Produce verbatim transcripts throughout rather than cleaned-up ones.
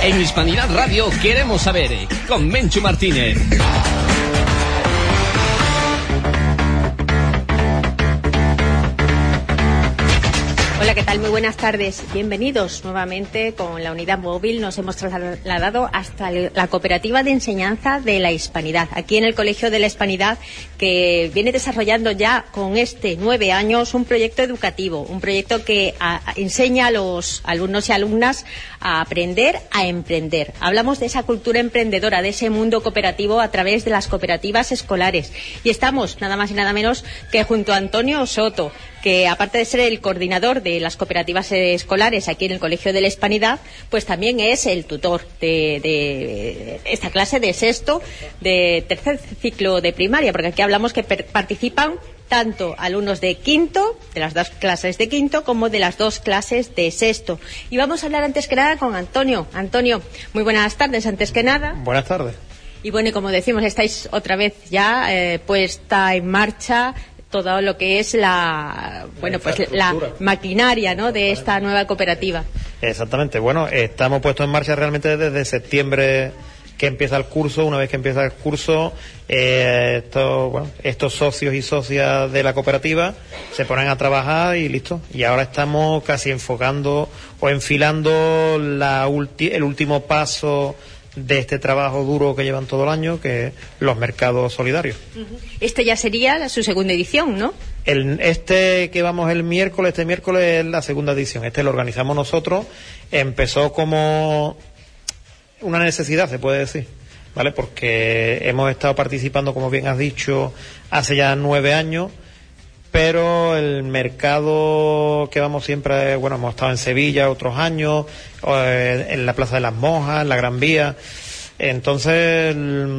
En Hispanidad Radio queremos saber, con Menchu Martínez. Hola, ¿qué tal? Muy buenas tardes. Bienvenidos nuevamente con la unidad móvil. Nos hemos trasladado hasta la Cooperativa de Enseñanza de la Hispanidad, aquí en el Colegio de la Hispanidad, que viene desarrollando ya con este nueve años un proyecto educativo, un proyecto que a, a, enseña a los alumnos y alumnas a aprender a emprender. Hablamos de esa cultura emprendedora, de ese mundo cooperativo a través de las cooperativas escolares. Y estamos nada más y nada menos que junto a Antonio Soto, que aparte de ser el coordinador de las cooperativas escolares aquí en el Colegio de la Hispanidad, pues también es el tutor de, de esta clase de sexto, de tercer ciclo de primaria, porque aquí hablamos que per- participan tanto alumnos de quinto, de las dos clases de quinto, como de las dos clases de sexto. Y vamos a hablar antes que nada con Antonio. Antonio, muy buenas tardes, antes que nada. Buenas tardes. Y bueno, y como decimos, estáis otra vez ya eh, puesta en marcha todo lo que es la bueno pues la maquinaria, ¿no?, de esta nueva cooperativa. Exactamente. Bueno, estamos puestos en marcha realmente desde septiembre que empieza el curso. Una vez que empieza el curso, eh, estos, bueno, estos socios y socias de la cooperativa se ponen a trabajar y listo. Y ahora estamos casi enfocando o enfilando la ulti- el último paso de este trabajo duro que llevan todo el año, que es los mercados solidarios. Este ya sería su segunda edición, ¿no? El, este que vamos el miércoles, este miércoles es la segunda edición. Este lo organizamos nosotros. Empezó como una necesidad, se puede decir, ¿vale? Porque hemos estado participando, como bien has dicho, hace ya nueve años, pero el mercado que vamos siempre, bueno, hemos estado en Sevilla otros años, en la Plaza de las Monjas, en la Gran Vía. Entonces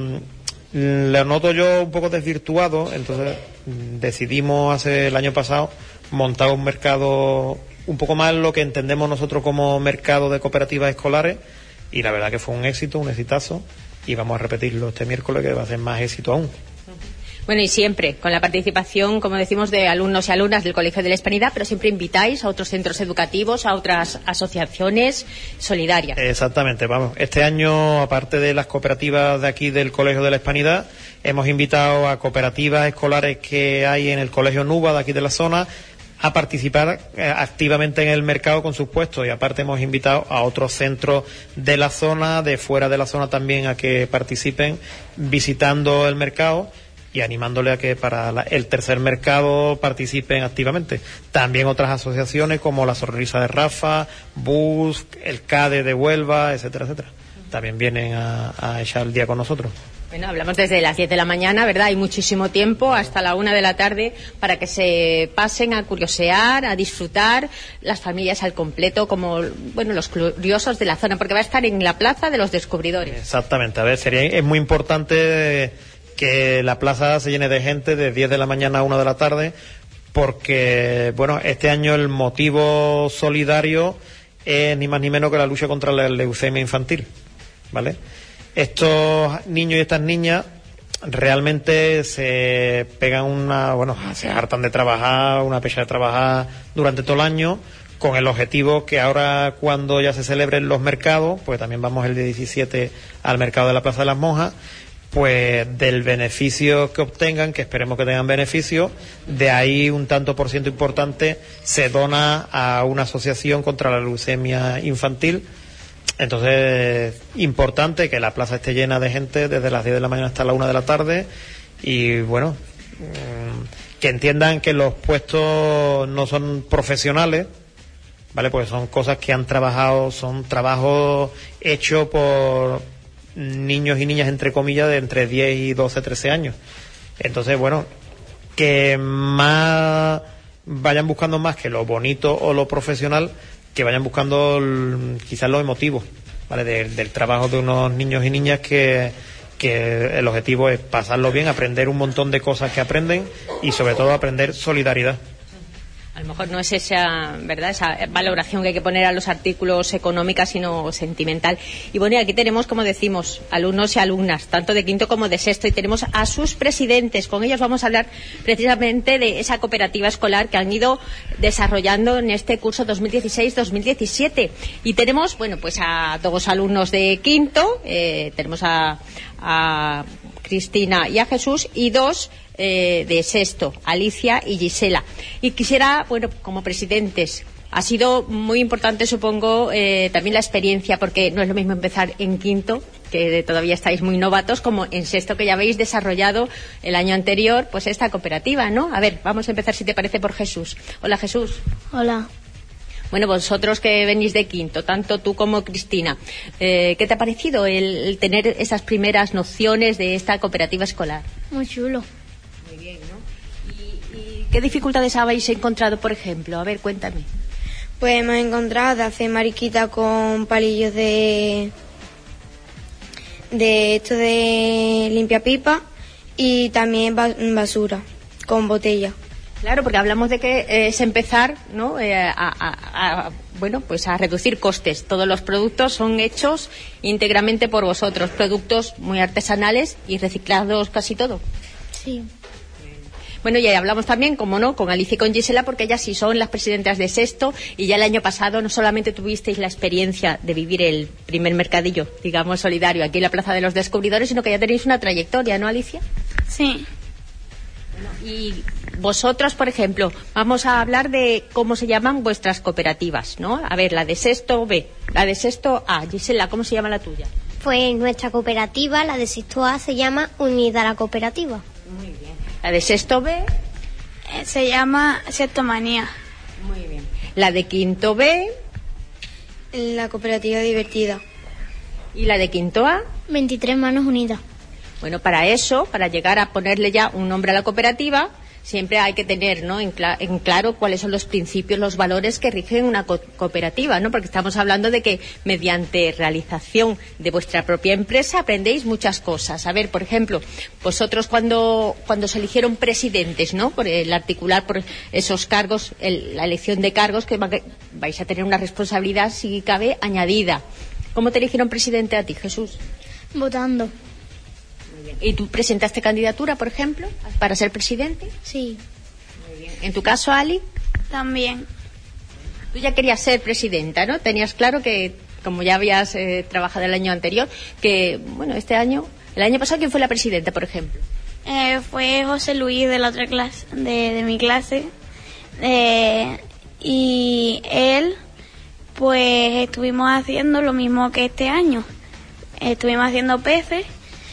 lo noto yo un poco desvirtuado. Entonces decidimos hace el año pasado montar un mercado un poco más lo que entendemos nosotros como mercado de cooperativas escolares, y la verdad que fue un éxito, un exitazo, y vamos a repetirlo este miércoles, que va a ser más éxito aún. Bueno, y siempre con la participación, como decimos, de alumnos y alumnas del Colegio de la Hispanidad, pero siempre invitáis a otros centros educativos, a otras asociaciones solidarias. Exactamente, vamos. Este año, aparte de las cooperativas de aquí del Colegio de la Hispanidad, hemos invitado a cooperativas escolares que hay en el Colegio Nuba de aquí de la zona a participar eh, activamente en el mercado con sus puestos, y aparte hemos invitado a otros centros de la zona, de fuera de la zona también, a que participen visitando el mercado y animándole a que para la, el tercer mercado participen activamente. También otras asociaciones como la Sonrisa de Rafa, Bus, el CADE de Huelva, etcétera, etcétera. También vienen a, a echar el día con nosotros. Bueno, hablamos desde las diez de la mañana, ¿verdad? Hay muchísimo tiempo, hasta la una de la tarde, para que se pasen a curiosear, a disfrutar, las familias al completo, como, bueno, los curiosos de la zona, porque va a estar en la Plaza de los Descubridores. Exactamente. A ver, sería, es muy importante que la plaza se llene de gente de diez de la mañana a una de la tarde, porque, bueno, este año el motivo solidario es ni más ni menos que la lucha contra la leucemia infantil, ¿vale? Estos niños y estas niñas realmente se pegan una, bueno, se hartan de trabajar, una pecha de trabajar durante todo el año, con el objetivo que ahora, cuando ya se celebren los mercados, pues también vamos el día diecisiete al mercado de la Plaza de las Monjas, pues del beneficio que obtengan, que esperemos que tengan beneficio, de ahí un tanto por ciento importante se dona a una asociación contra la leucemia infantil. Entonces, importante que la plaza esté llena de gente desde las diez de la mañana hasta la una de la tarde, y bueno, que entiendan que los puestos no son profesionales, ¿vale? Pues son cosas que han trabajado, son trabajos hechos por niños y niñas, entre comillas, de entre diez y doce, trece años. Entonces, bueno, que más vayan buscando más que lo bonito o lo profesional, que vayan buscando el, quizás lo emotivo, ¿vale? De, del trabajo de unos niños y niñas que, que el objetivo es pasarlo bien, aprender un montón de cosas que aprenden, y sobre todo aprender solidaridad. A lo mejor no es esa, ¿verdad?, esa valoración que hay que poner a los artículos económicas, sino sentimental. Y bueno, y aquí tenemos, como decimos, alumnos y alumnas, tanto de quinto como de sexto, y tenemos a sus presidentes. Con ellos vamos a hablar precisamente de esa cooperativa escolar que han ido desarrollando en este curso dos mil dieciséis dos mil diecisiete. Y tenemos, bueno, pues a dos alumnos de quinto, eh, tenemos a, a Cristina y a Jesús, y dos Eh, de sexto, Alicia y Gisela. Y quisiera, bueno, como presidentes, ha sido muy importante, supongo, eh, también la experiencia, porque no es lo mismo empezar en quinto, que todavía estáis muy novatos, como en sexto, que ya habéis desarrollado el año anterior, pues esta cooperativa, ¿no? A ver, vamos a empezar, si te parece, por Jesús. Hola, Jesús. Hola. Bueno, vosotros que venís de quinto, tanto tú como Cristina, eh, ¿qué te ha parecido el, el tener esas primeras nociones de esta cooperativa escolar? Muy chulo. ¿Qué dificultades habéis encontrado, por ejemplo? A ver, cuéntame. Pues hemos encontrado de hacer mariquita con palillos de de esto de limpiapipa, y también basura con botella. Claro, porque hablamos de que eh, es empezar, ¿no?, eh, a, a, a, bueno, pues a reducir costes. Todos los productos son hechos íntegramente por vosotros, productos muy artesanales y reciclados casi todo. Sí. Bueno, y hablamos también, como no, con Alicia y con Gisela, porque ellas sí son las presidentas de sexto, y ya el año pasado no solamente tuvisteis la experiencia de vivir el primer mercadillo, digamos, solidario aquí en la Plaza de los Descubridores, sino que ya tenéis una trayectoria, ¿no, Alicia? Sí. Bueno, y vosotros, por ejemplo, vamos a hablar de cómo se llaman vuestras cooperativas, ¿no? A ver, la de sexto B, la de sexto A. Gisela, ¿cómo se llama la tuya? Pues nuestra cooperativa, la de sexto A, se llama Unida la Cooperativa. Muy bien. La de sexto B eh, se llama Sextomanía. Muy bien. La de quinto B, la cooperativa divertida. Y la de quinto A, veintitrés Manos Unidas. Bueno, para eso, para llegar a ponerle ya un nombre a la cooperativa, siempre hay que tener, ¿no?, en, cl- en claro cuáles son los principios, los valores que rigen una co- cooperativa, ¿no? Porque estamos hablando de que mediante realización de vuestra propia empresa aprendéis muchas cosas. A ver, por ejemplo, vosotros cuando cuando se eligieron presidentes, ¿no?, por el articular por esos cargos, el, la elección de cargos, que, va, que vais a tener una responsabilidad, si cabe, añadida. ¿Cómo te eligieron presidente a ti, Jesús? Votando. ¿Y tú presentaste candidatura, por ejemplo, para ser presidente? Sí. Muy bien. ¿En tu caso, Ali? También. Tú ya querías ser presidenta, ¿no? Tenías claro que, como ya habías eh, trabajado el año anterior, que, bueno, este año, el año pasado, ¿quién fue la presidenta, por ejemplo? Eh, fue José Luis, de la otra clase, de, de mi clase. Eh, y él, pues, estuvimos haciendo lo mismo que este año. Estuvimos haciendo peces,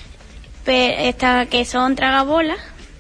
esta, que son tragabolas,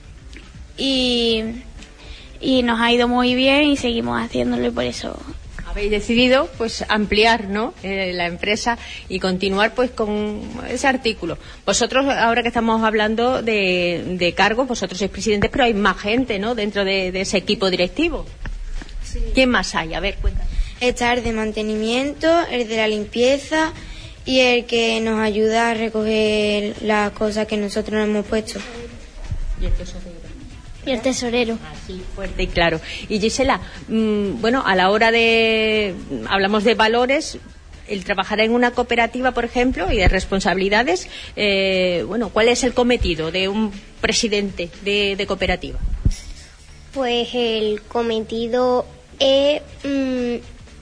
y, y nos ha ido muy bien y seguimos haciéndolo, y por eso habéis decidido pues ampliar, ¿no?, eh, la empresa y continuar pues con ese artículo. Vosotros, ahora que estamos hablando de, de cargos, vosotros sois presidentes, pero hay más gente, ¿no?, dentro de, de ese equipo directivo. Sí. ¿Quién más hay? A ver, cuéntanos. Está el de mantenimiento, el de la limpieza y el que nos ayuda a recoger las cosas que nosotros nos hemos puesto. Y el tesorero. Y el tesorero. Así, fuerte y claro. Y Gisela, mmm, bueno, a la hora de... hablamos de valores, el trabajar en una cooperativa, por ejemplo, y de responsabilidades, eh, bueno, ¿cuál es el cometido de un presidente de, de cooperativa? Pues el cometido es... Mmm,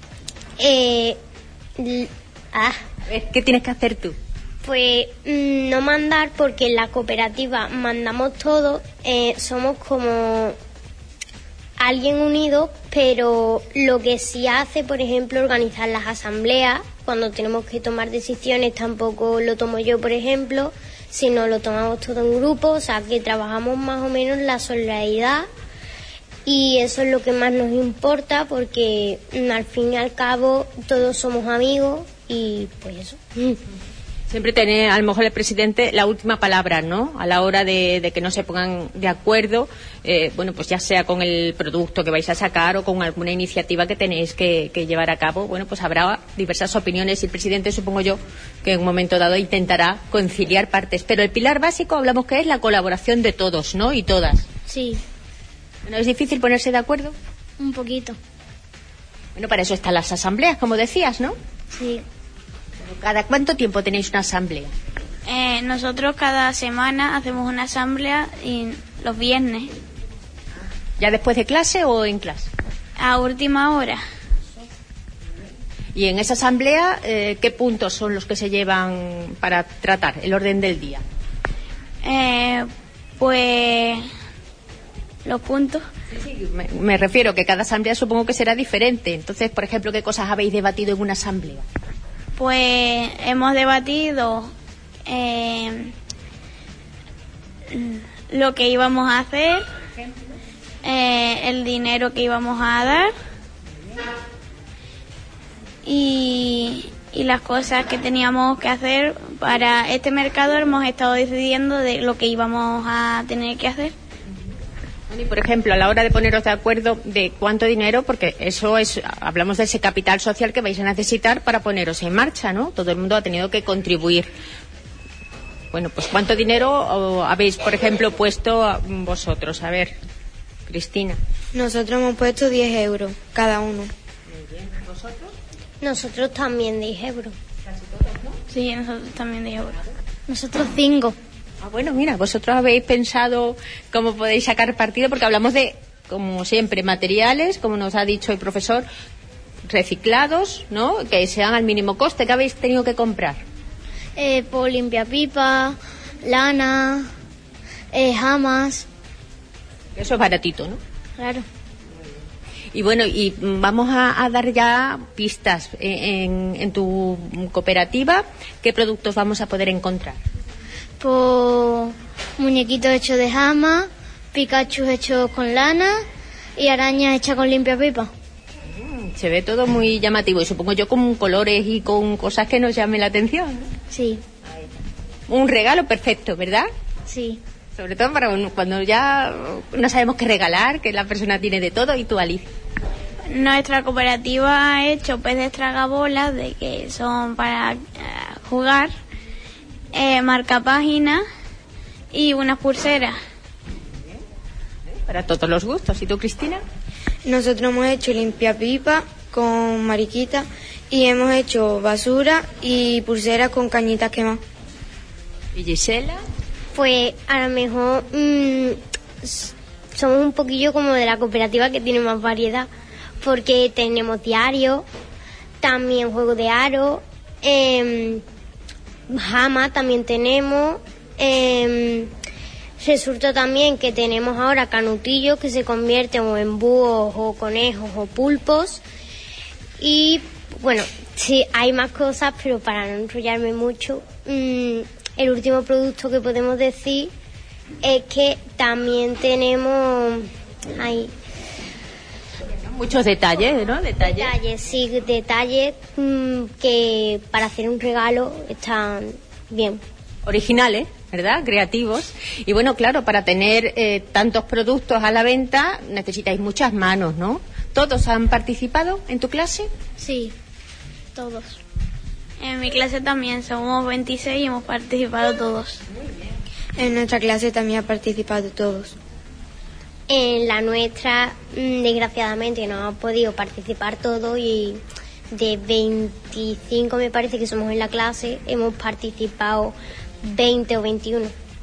eh, ah... ¿Qué tienes que hacer tú? Pues mmm, no mandar, porque en la cooperativa mandamos todos, eh, somos como alguien unido, pero lo que sí hace, por ejemplo, organizar las asambleas, cuando tenemos que tomar decisiones tampoco lo tomo yo, por ejemplo, sino lo tomamos todo en grupo, o sea que trabajamos más o menos la solidaridad, y eso es lo que más nos importa, porque mmm, al fin y al cabo todos somos amigos. Y pues eso. Siempre tiene a lo mejor el presidente la última palabra, ¿no? A la hora de, de que no se pongan de acuerdo, eh, bueno, pues ya sea con el producto que vais a sacar o con alguna iniciativa que tenéis que, que llevar a cabo, bueno, pues habrá diversas opiniones y el presidente, supongo yo, que en un momento dado intentará conciliar partes. Pero el pilar básico, hablamos que es la colaboración de todos, ¿no? Y todas. Sí. Bueno, ¿es difícil ponerse de acuerdo? Un poquito. Bueno, para eso están las asambleas, como decías, ¿no? Sí. ¿Cada cuánto tiempo tenéis una asamblea? Eh, nosotros cada semana hacemos una asamblea y los viernes, ¿Ya después de clase o en clase? a última hora. Y en esa asamblea, eh, ¿qué puntos son los que se llevan para tratar, el orden del día? Eh, pues los puntos. Sí, me, me refiero que cada asamblea supongo que será diferente. Entonces, por ejemplo, ¿qué cosas habéis debatido en una asamblea? Pues hemos debatido eh, lo que íbamos a hacer, eh, el dinero que íbamos a dar y, y las cosas que teníamos que hacer para este mercado. Hemos estado decidiendo de lo que íbamos a tener que hacer. Y por ejemplo, a la hora de poneros de acuerdo de cuánto dinero, porque eso es, hablamos de ese capital social que vais a necesitar para poneros en marcha, ¿no? Todo el mundo ha tenido que contribuir. Bueno, pues ¿cuánto dinero habéis, por ejemplo, puesto vosotros? A ver, Cristina. Nosotros hemos puesto diez euros cada uno. Muy bien. ¿Vosotros? Nosotros también diez euros. Casi todos, ¿no? Sí, nosotros también de euros. Nosotros cinco. Ah, bueno, mira, vosotros habéis pensado cómo podéis sacar partido, porque hablamos de, como siempre, materiales, como nos ha dicho el profesor, reciclados, ¿no? Que sean al mínimo coste. ¿Qué habéis tenido que comprar? Eh, por limpiapipa, lana, eh, jamas. Eso es baratito, ¿no? Claro. Y bueno, y vamos a, a dar ya pistas. En, en tu cooperativa, ¿qué productos vamos a poder encontrar? Por muñequitos hechos de jama, Pikachu hechos con lana y arañas hechas con limpiapipa. Se ve todo muy llamativo y supongo yo con colores y con cosas que nos llamen la atención, ¿no? Sí, Un regalo perfecto, ¿verdad? sí. Sobre todo para cuando ya no sabemos qué regalar, que la persona tiene de todo. Y tú, Alicia. Nuestra cooperativa ha hecho peces tragabolas, de que son para eh, jugar, eh, marcapáginas y unas pulseras. Para todos los gustos. ¿Y tú, Cristina? Nosotros hemos hecho limpiapipa con mariquita y hemos hecho basura y pulseras con cañitas quemadas. ¿Y Gisela? Pues a lo mejor mmm, somos un poquillo como de la cooperativa que tiene más variedad, porque tenemos diario, también juego de aro, eh, jama también tenemos, eh, resulta también que tenemos ahora canutillos que se convierten o en búhos o conejos o pulpos. Y bueno, sí, hay más cosas, pero para no enrollarme mucho, mmm, el último producto que podemos decir es que también tenemos ahí muchos detalles, ¿no? Detalles. detalles, sí, detalles mmm, que para hacer un regalo están bien. Originales, ¿verdad? Creativos. Y bueno, claro, para tener eh, tantos productos a la venta necesitáis muchas manos, ¿no? ¿Todos han participado en tu clase? Sí, todos. En mi clase también somos veintiséis y hemos participado todos. En nuestra clase también han participado todos. En la nuestra, mmm, desgraciadamente, no han podido participar todos y de veinticinco me parece que somos en la clase, hemos participado veinte o veintiuno.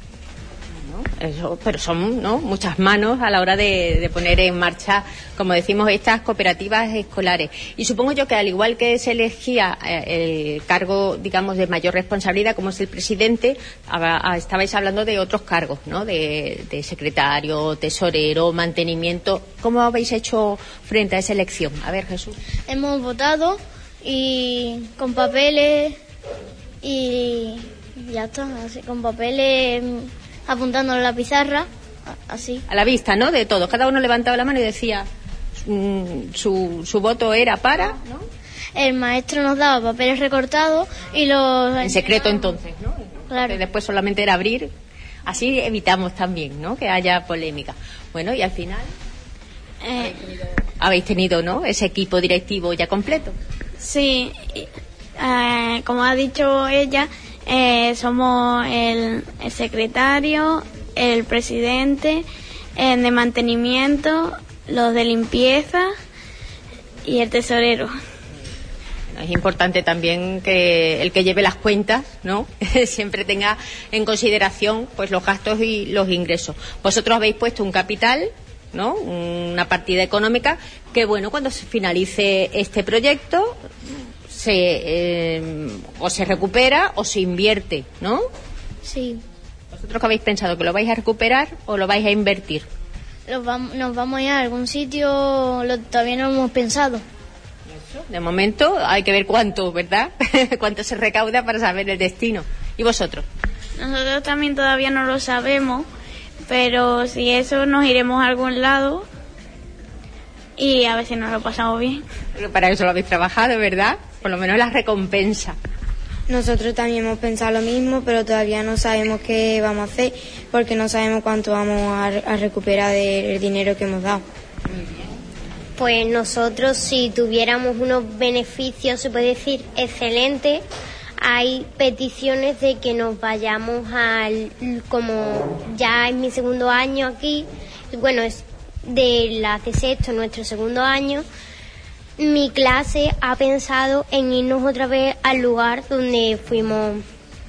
Eso, pero son, ¿no?, muchas manos a la hora de, de poner en marcha, como decimos, estas cooperativas escolares. Y supongo yo que al igual que se elegía eh, el cargo, digamos, de mayor responsabilidad, como es el presidente, a, a, estabais hablando de otros cargos, ¿no?, de, de secretario, tesorero, mantenimiento. ¿Cómo habéis hecho frente a esa elección? A ver, Jesús. Hemos votado y con papeles y ya está, así, con papeles apuntándolo a la pizarra, así. A la vista, ¿no?, de todos. Cada uno levantaba la mano y decía mm, su, su voto era para, ¿no? El maestro nos daba papeles recortados y los... En secreto entonces, ¿no? Claro. Que después solamente era abrir. Así evitamos también, ¿no?, que haya polémica. Bueno, y al final Eh, habéis tenido, ¿no?, ese equipo directivo ya completo. sí, eh, como ha dicho ella, eh, somos el, el secretario, el presidente, el de mantenimiento los de limpieza y el tesorero. Es importante también que el que lleve las cuentas, ¿no? Siempre tenga en consideración pues los gastos y los ingresos. Vosotros habéis puesto un capital, ¿no? Una partida económica que, bueno, cuando se finalice este proyecto se eh, o se recupera o se invierte, ¿no? Sí. ¿Vosotros qué habéis pensado? ¿Que lo vais a recuperar o lo vais a invertir? Nos vamos, nos vamos a ir a algún sitio, lo, todavía no lo hemos pensado. De momento hay que ver cuánto, ¿verdad? Cuánto se recauda para saber el destino. ¿Y vosotros? Nosotros también todavía no lo sabemos, pero si eso nos iremos a algún lado y a ver si nos lo pasamos bien. Pero para eso lo habéis trabajado, ¿verdad? Por lo menos la recompensa. Nosotros también hemos pensado lo mismo, pero todavía no sabemos qué vamos a hacer porque no sabemos cuánto vamos a, a recuperar del dinero que hemos dado. Pues nosotros, si tuviéramos unos beneficios, se puede decir, excelentes, hay peticiones de que nos vayamos al, como ya es mi segundo año aquí, bueno, es de la de sexto, nuestro segundo año, mi clase ha pensado en irnos otra vez al lugar donde fuimos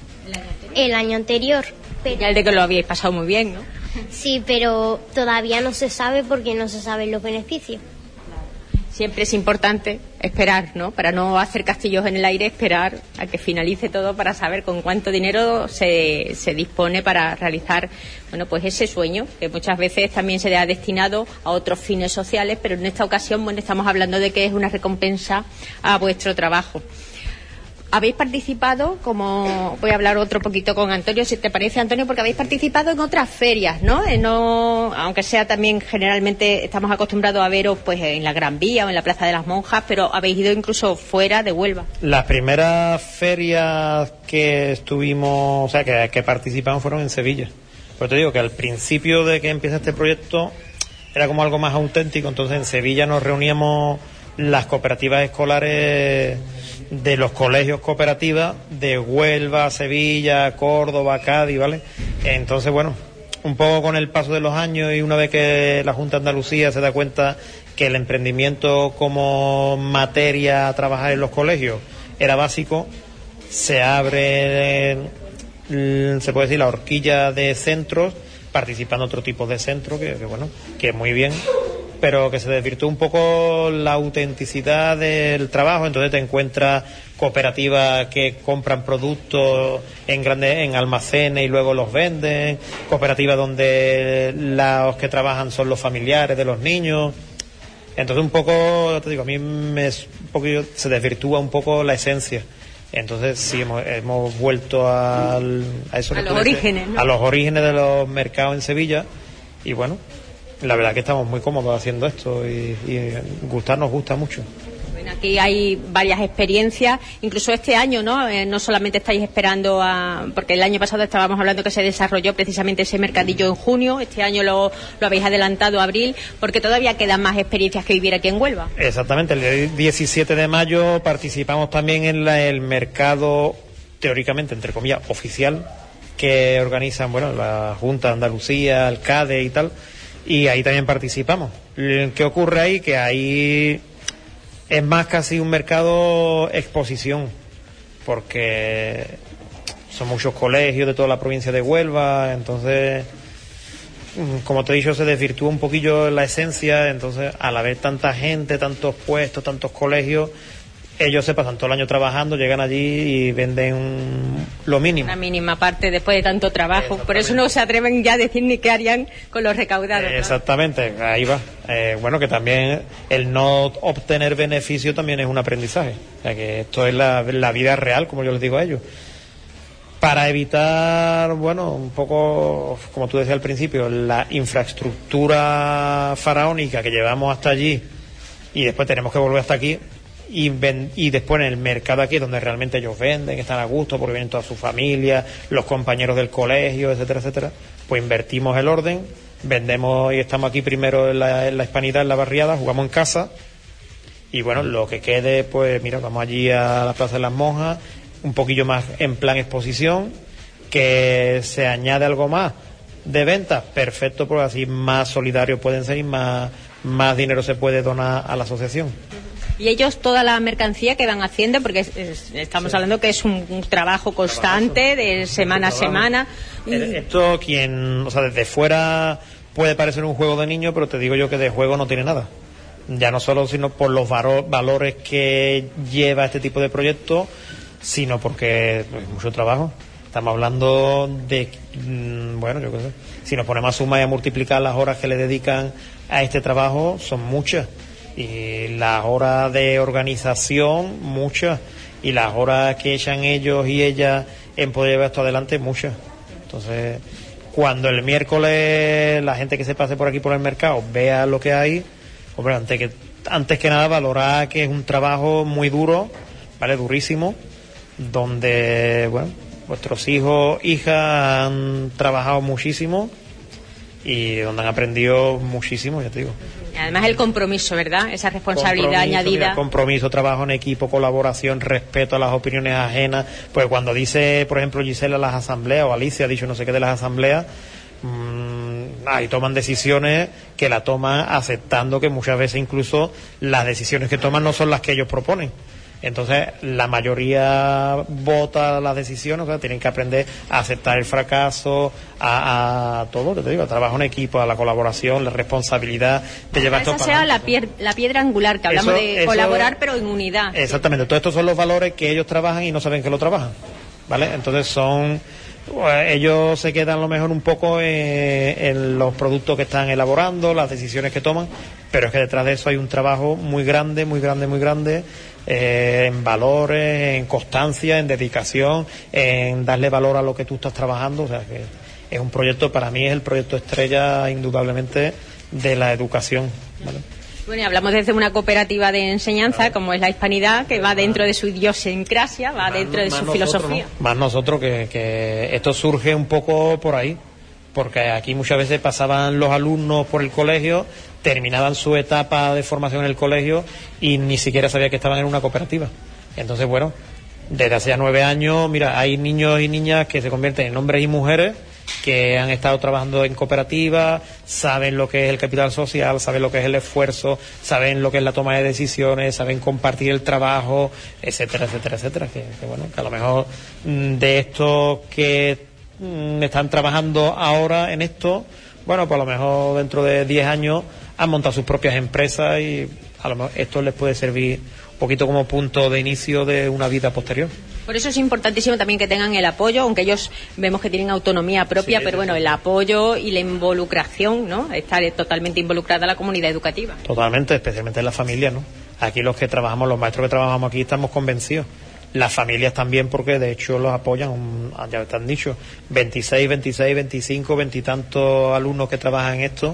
el año anterior. Pero, ya el de que lo habíais pasado muy bien, ¿no? Sí, pero todavía no se sabe porque no se saben los beneficios. Siempre es importante esperar, ¿no? Para no hacer castillos en el aire, esperar a que finalice todo para saber con cuánto dinero se, se dispone para realizar, bueno, pues ese sueño, que muchas veces también se ha destinado a otros fines sociales, pero en esta ocasión, bueno, estamos hablando de que es una recompensa a vuestro trabajo. Habéis participado, como voy a hablar otro poquito con Antonio, si te parece, Antonio, porque habéis participado en otras ferias, ¿no? Eh, no aunque sea también generalmente estamos acostumbrados a veros pues en la Gran Vía o en la Plaza de las Monjas, pero habéis ido incluso fuera de Huelva. Las primeras ferias que estuvimos, o sea, que, que participamos fueron en Sevilla. Pues te digo que al principio de que empieza este proyecto era como algo más auténtico, entonces en Sevilla nos reuníamos las cooperativas escolares de los colegios cooperativas de Huelva, Sevilla, Córdoba, Cádiz, ¿vale? Entonces, bueno, un poco con el paso de los años y una vez que la Junta de Andalucía se da cuenta que el emprendimiento como materia a trabajar en los colegios era básico, se abre, se puede decir, la horquilla de centros, participando otro tipo de centros, que, que bueno, que muy bien, pero que se desvirtúa un poco la autenticidad del trabajo. Entonces te encuentras cooperativas que compran productos en grandes en almacenes y luego los venden, cooperativas donde los que trabajan son los familiares de los niños. Entonces un poco, te digo, a mí me, un poquillo, se desvirtúa un poco la esencia. Entonces sí, hemos, hemos vuelto al, a eso, a los orígenes, ¿no? A los orígenes de los mercados en Sevilla, y bueno, la verdad que estamos muy cómodos haciendo esto y, y gustar nos gusta mucho. Bueno, aquí hay varias experiencias, incluso este año, ¿no? Eh, no solamente estáis esperando a... Porque el año pasado estábamos hablando que se desarrolló precisamente ese mercadillo en junio, este año lo, lo habéis adelantado a abril, porque todavía quedan más experiencias que vivir aquí en Huelva. Exactamente, el diecisiete de mayo participamos también en la, el mercado, teóricamente, entre comillas, oficial, que organizan, bueno, la Junta de Andalucía, el CADE y tal, y ahí también participamos. ¿Qué ocurre ahí? Que ahí es más casi un mercado exposición, porque son muchos colegios de toda la provincia de Huelva, entonces, como te he dicho, se desvirtúa un poquillo la esencia. Entonces, al haber tanta gente, tantos puestos, tantos colegios, ellos se pasan todo el año trabajando, llegan allí y venden lo mínimo. Una mínima parte después de tanto trabajo. Por eso no se atreven ya a decir ni qué harían con los recaudados, ¿no? Exactamente, ahí va. Eh, bueno, que también el no obtener beneficio también es un aprendizaje. O sea, que esto es la, la vida real, como yo les digo a ellos. Para evitar, bueno, un poco, como tú decías al principio, la infraestructura faraónica que llevamos hasta allí y después tenemos que volver hasta aquí. Y, ven, y después en el mercado aquí donde realmente ellos venden, están a gusto porque vienen toda su familia, los compañeros del colegio, etcétera, etcétera, pues invertimos el orden, vendemos y estamos aquí primero en la, en la Hispanidad, en la barriada, jugamos en casa y bueno, lo que quede, pues mira, vamos allí a la Plaza de las Monjas, un poquillo más en plan exposición, que se añade algo más de ventas, perfecto, porque así más solidarios pueden ser y más más dinero se puede donar a la asociación. Y ellos toda la mercancía que van haciendo, porque es, es, estamos sí. hablando que es un, un trabajo constante de semana a semana. Y... Esto quien, o sea, desde fuera puede parecer un juego de niños, pero te digo yo que de juego no tiene nada. Ya no solo sino por los varo- valores que lleva este tipo de proyectos, sino porque es pues, mucho trabajo. Estamos hablando de, bueno, yo qué sé, si nos ponemos a sumar y a multiplicar las horas que le dedican a este trabajo, son muchas. Y las horas de organización, muchas. Y las horas que echan ellos y ellas en poder llevar esto adelante, muchas. Entonces, cuando el miércoles la gente que se pase por aquí por el mercado vea lo que hay, hombre, antes que, antes que nada valorar que es un trabajo muy duro, ¿vale? Durísimo, donde, bueno, vuestros hijos, hijas han trabajado muchísimo y donde han aprendido muchísimo, ya te digo. Además el compromiso, ¿verdad? Esa responsabilidad compromiso, añadida. Mira, compromiso, trabajo en equipo, colaboración, respeto a las opiniones ajenas. Pues cuando dice, por ejemplo, Gisela, las asambleas, o Alicia ha dicho no sé qué de las asambleas, mmm, ahí toman decisiones que la toman aceptando que muchas veces incluso las decisiones que toman no son las que ellos proponen. Entonces la mayoría vota las decisiones, o sea, tienen que aprender a aceptar el fracaso, a, a todo, te digo, a trabajo en equipo, a la colaboración, la responsabilidad de llevar esto para para adelante. Esa sea la, pier- la piedra angular, que hablamos eso, de eso, colaborar pero en unidad. Exactamente, todos estos son los valores que ellos trabajan y no saben que lo trabajan, ¿vale? Entonces son... ellos se quedan a lo mejor un poco en, en los productos que están elaborando, las decisiones que toman, pero es que detrás de eso hay un trabajo muy grande, muy grande, muy grande, eh, en valores, en constancia, en dedicación, en darle valor a lo que tú estás trabajando. O sea que es un proyecto, para mí es el proyecto estrella indudablemente de la educación, ¿vale? Bueno, y hablamos desde una cooperativa de enseñanza, claro, como es la Hispanidad, que va dentro de su idiosincrasia, va más, dentro de su nosotros, filosofía. ¿no? Más nosotros, que, que esto surge un poco por ahí, porque aquí muchas veces pasaban los alumnos por el colegio, terminaban su etapa de formación en el colegio y ni siquiera sabía que estaban en una cooperativa. Entonces, bueno, desde hace ya nueve años, mira, hay niños y niñas que se convierten en hombres y mujeres que han estado trabajando en cooperativas, saben lo que es el capital social, saben lo que es el esfuerzo, saben lo que es la toma de decisiones, saben compartir el trabajo, etcétera, etcétera, etcétera. Que, que bueno, que a lo mejor de estos que mm, están trabajando ahora en esto, bueno, pues a lo mejor dentro de diez años han montado sus propias empresas y a lo mejor esto les puede servir un poquito como punto de inicio de una vida posterior. Por eso es importantísimo también que tengan el apoyo, aunque ellos vemos que tienen autonomía propia, sí, pero bueno, el apoyo y la involucración, ¿no? Estar totalmente involucrada la comunidad educativa. Totalmente, especialmente en la familia, ¿no? Aquí los que trabajamos, los maestros que trabajamos aquí estamos convencidos. Las familias también, porque de hecho los apoyan, ya te han dicho, veintiséis, veintiséis, veinticinco, veintitantos alumnos que trabajan en esto,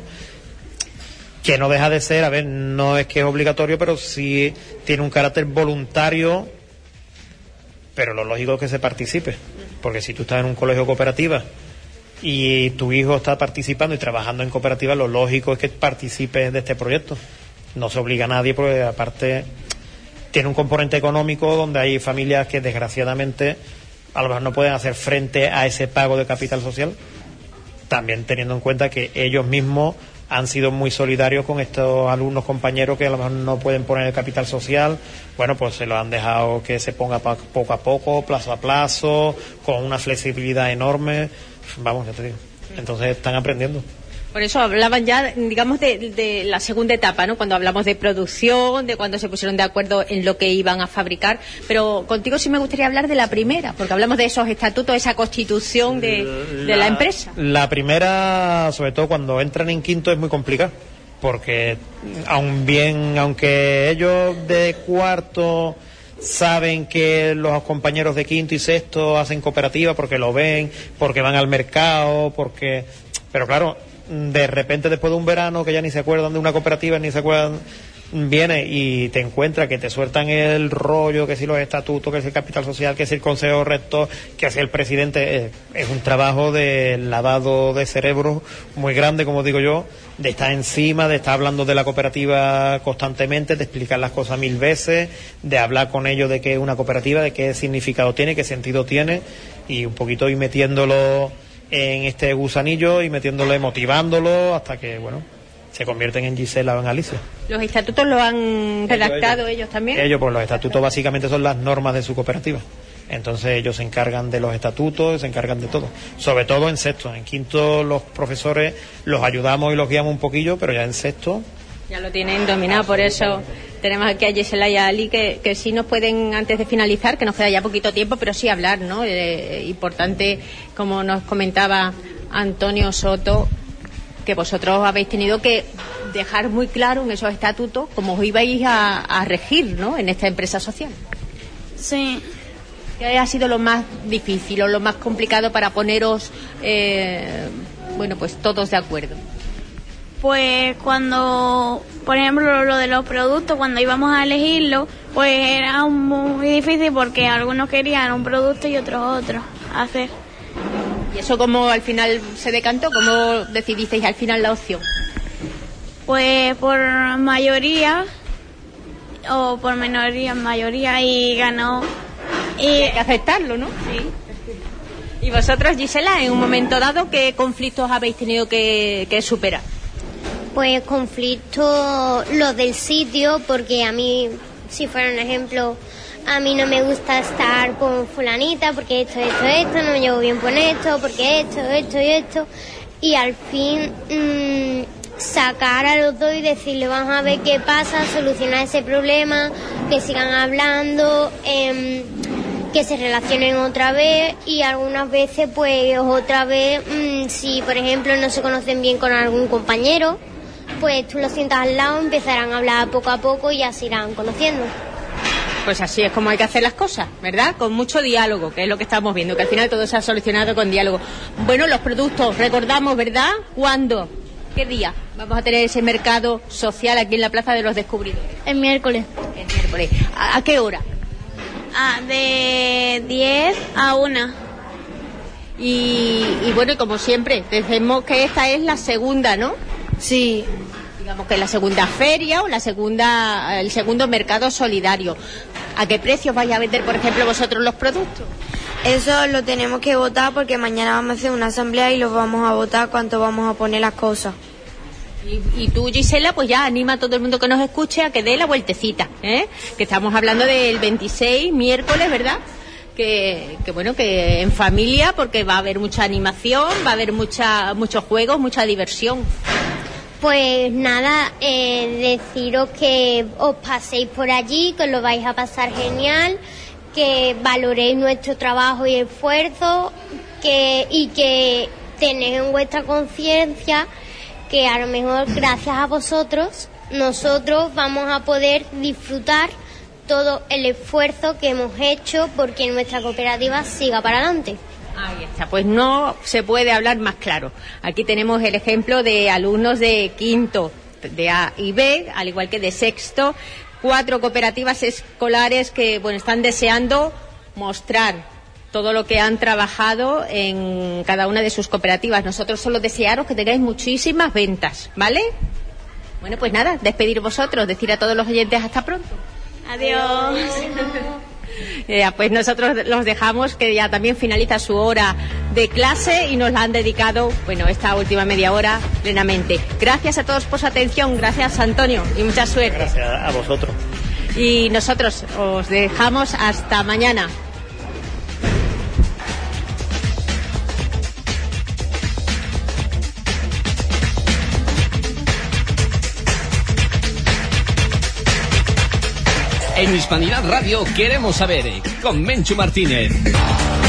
que no deja de ser, a ver, no es que es obligatorio, pero sí tiene un carácter voluntario, pero lo lógico es que se participe, porque si tú estás en un colegio cooperativa y tu hijo está participando y trabajando en cooperativa, lo lógico es que participes de este proyecto. No se obliga a nadie, porque aparte tiene un componente económico donde hay familias que desgraciadamente a lo mejor no pueden hacer frente a ese pago de capital social, también teniendo en cuenta que ellos mismos han sido muy solidarios con estos alumnos compañeros que a lo mejor no pueden poner el capital social. Bueno, pues se lo han dejado que se ponga pa- poco a poco, plazo a plazo, con una flexibilidad enorme. Vamos, ya te digo. Entonces están aprendiendo. Por eso hablaban ya, digamos, de, de la segunda etapa, ¿no? Cuando hablamos de producción, de cuando se pusieron de acuerdo en lo que iban a fabricar. Pero contigo sí me gustaría hablar de la primera, porque hablamos de esos estatutos, esa constitución de, la, de la empresa. La primera, sobre todo cuando entran en quinto, es muy complicada, porque aun bien, aunque ellos de cuarto saben que los compañeros de quinto y sexto hacen cooperativa porque lo ven, porque van al mercado, porque... Pero claro, de repente después de un verano que ya ni se acuerdan de una cooperativa, ni se acuerdan, viene y te encuentra que te sueltan el rollo, que si los estatutos, que si el capital social, que si el consejo rector, que si el presidente. Es un trabajo de lavado de cerebro muy grande, como digo yo, de estar encima, de estar hablando de la cooperativa constantemente, de explicar las cosas mil veces, de hablar con ellos de qué es una cooperativa, de qué significado tiene, qué sentido tiene, y un poquito ir metiéndolo en este gusanillo y metiéndole, motivándolo hasta que, bueno, se convierten en Gisela o en Alicia. ¿Los estatutos lo han redactado ellos, ellos. ellos también? Ellos, pues los estatutos básicamente son las normas de su cooperativa. Entonces ellos se encargan de los estatutos, se encargan de todo. Sobre todo en sexto. En quinto los profesores los ayudamos y los guiamos un poquillo, pero ya en sexto... Ya lo tienen dominado, por eso tenemos aquí a Gisela y a Ali que, que sí nos pueden, antes de finalizar, que nos queda ya poquito tiempo, pero sí hablar, ¿no? Eh, importante, como nos comentaba Antonio Soto, que vosotros habéis tenido que dejar muy claro en esos estatutos cómo os ibais a, a regir, ¿no? En esta empresa social. Sí. ¿Qué ha sido lo más difícil o lo más complicado para poneros, eh, bueno, pues todos de acuerdo? Pues cuando, por ejemplo, lo de los productos, cuando íbamos a elegirlo, pues era muy difícil porque algunos querían un producto y otros otro hacer. ¿Y eso cómo al final se decantó? ¿Cómo decidisteis al final la opción? Pues por mayoría o por minoría, mayoría, y ganó. Y hay que aceptarlo, ¿no? Sí. ¿Y vosotros, Gisela, en un momento dado, qué conflictos habéis tenido que, que superar? Pues conflicto lo del sitio, porque a mí, si fuera un ejemplo, a mí no me gusta estar con fulanita porque esto, esto, esto, no me llevo bien con esto, porque esto, esto y esto. Y al fin mmm, sacar a los dos y decirle, vamos a ver qué pasa, solucionar ese problema, que sigan hablando, eh, que se relacionen otra vez, y algunas veces pues otra vez, mmm, si por ejemplo no se conocen bien con algún compañero, pues tú lo sientas al lado, empezarán a hablar poco a poco y ya se irán conociendo. Pues así es como hay que hacer las cosas, ¿verdad? Con mucho diálogo, que es lo que estamos viendo, que al final todo se ha solucionado con diálogo. Bueno, los productos, recordamos, ¿verdad? ¿Cuándo? ¿Qué día vamos a tener ese mercado social aquí en la Plaza de los Descubridores? El miércoles. El miércoles. ¿A, a qué hora? Ah, de diez a una. Y, y bueno, y como siempre, decimos que esta es la segunda, ¿no? Sí. Digamos que la segunda feria o la segunda, el segundo mercado solidario. ¿A qué precios vais a vender, por ejemplo, vosotros los productos? Eso lo tenemos que votar porque mañana vamos a hacer una asamblea y los vamos a votar cuánto vamos a poner las cosas. Y, y tú, Gisela, pues ya anima a todo el mundo que nos escuche a que dé la vueltecita, ¿eh? Que estamos hablando del veintiséis, miércoles, ¿verdad? Que, que bueno, que en familia, porque va a haber mucha animación, va a haber mucha, muchos juegos, mucha diversión. Pues nada, eh, deciros que os paséis por allí, que os lo vais a pasar genial, que valoréis nuestro trabajo y esfuerzo, que, y que tenéis en vuestra conciencia que a lo mejor gracias a vosotros nosotros vamos a poder disfrutar todo el esfuerzo que hemos hecho porque nuestra cooperativa siga para adelante. Ahí está, pues no se puede hablar más claro. Aquí tenemos el ejemplo de alumnos de quinto, de A y B, al igual que de sexto, cuatro cooperativas escolares que bueno están deseando mostrar todo lo que han trabajado en cada una de sus cooperativas. Nosotros solo desearos que tengáis muchísimas ventas, ¿vale? Bueno, pues nada, despedir vosotros, decir a todos los oyentes hasta pronto. Adiós. Ya, pues nosotros los dejamos, que ya también finaliza su hora de clase y nos la han dedicado, bueno, esta última media hora plenamente. Gracias a todos por su atención, gracias Antonio y mucha suerte. Gracias a vosotros. Y nosotros os dejamos hasta mañana. En Hispanidad Radio queremos saber, con Menchu Martínez.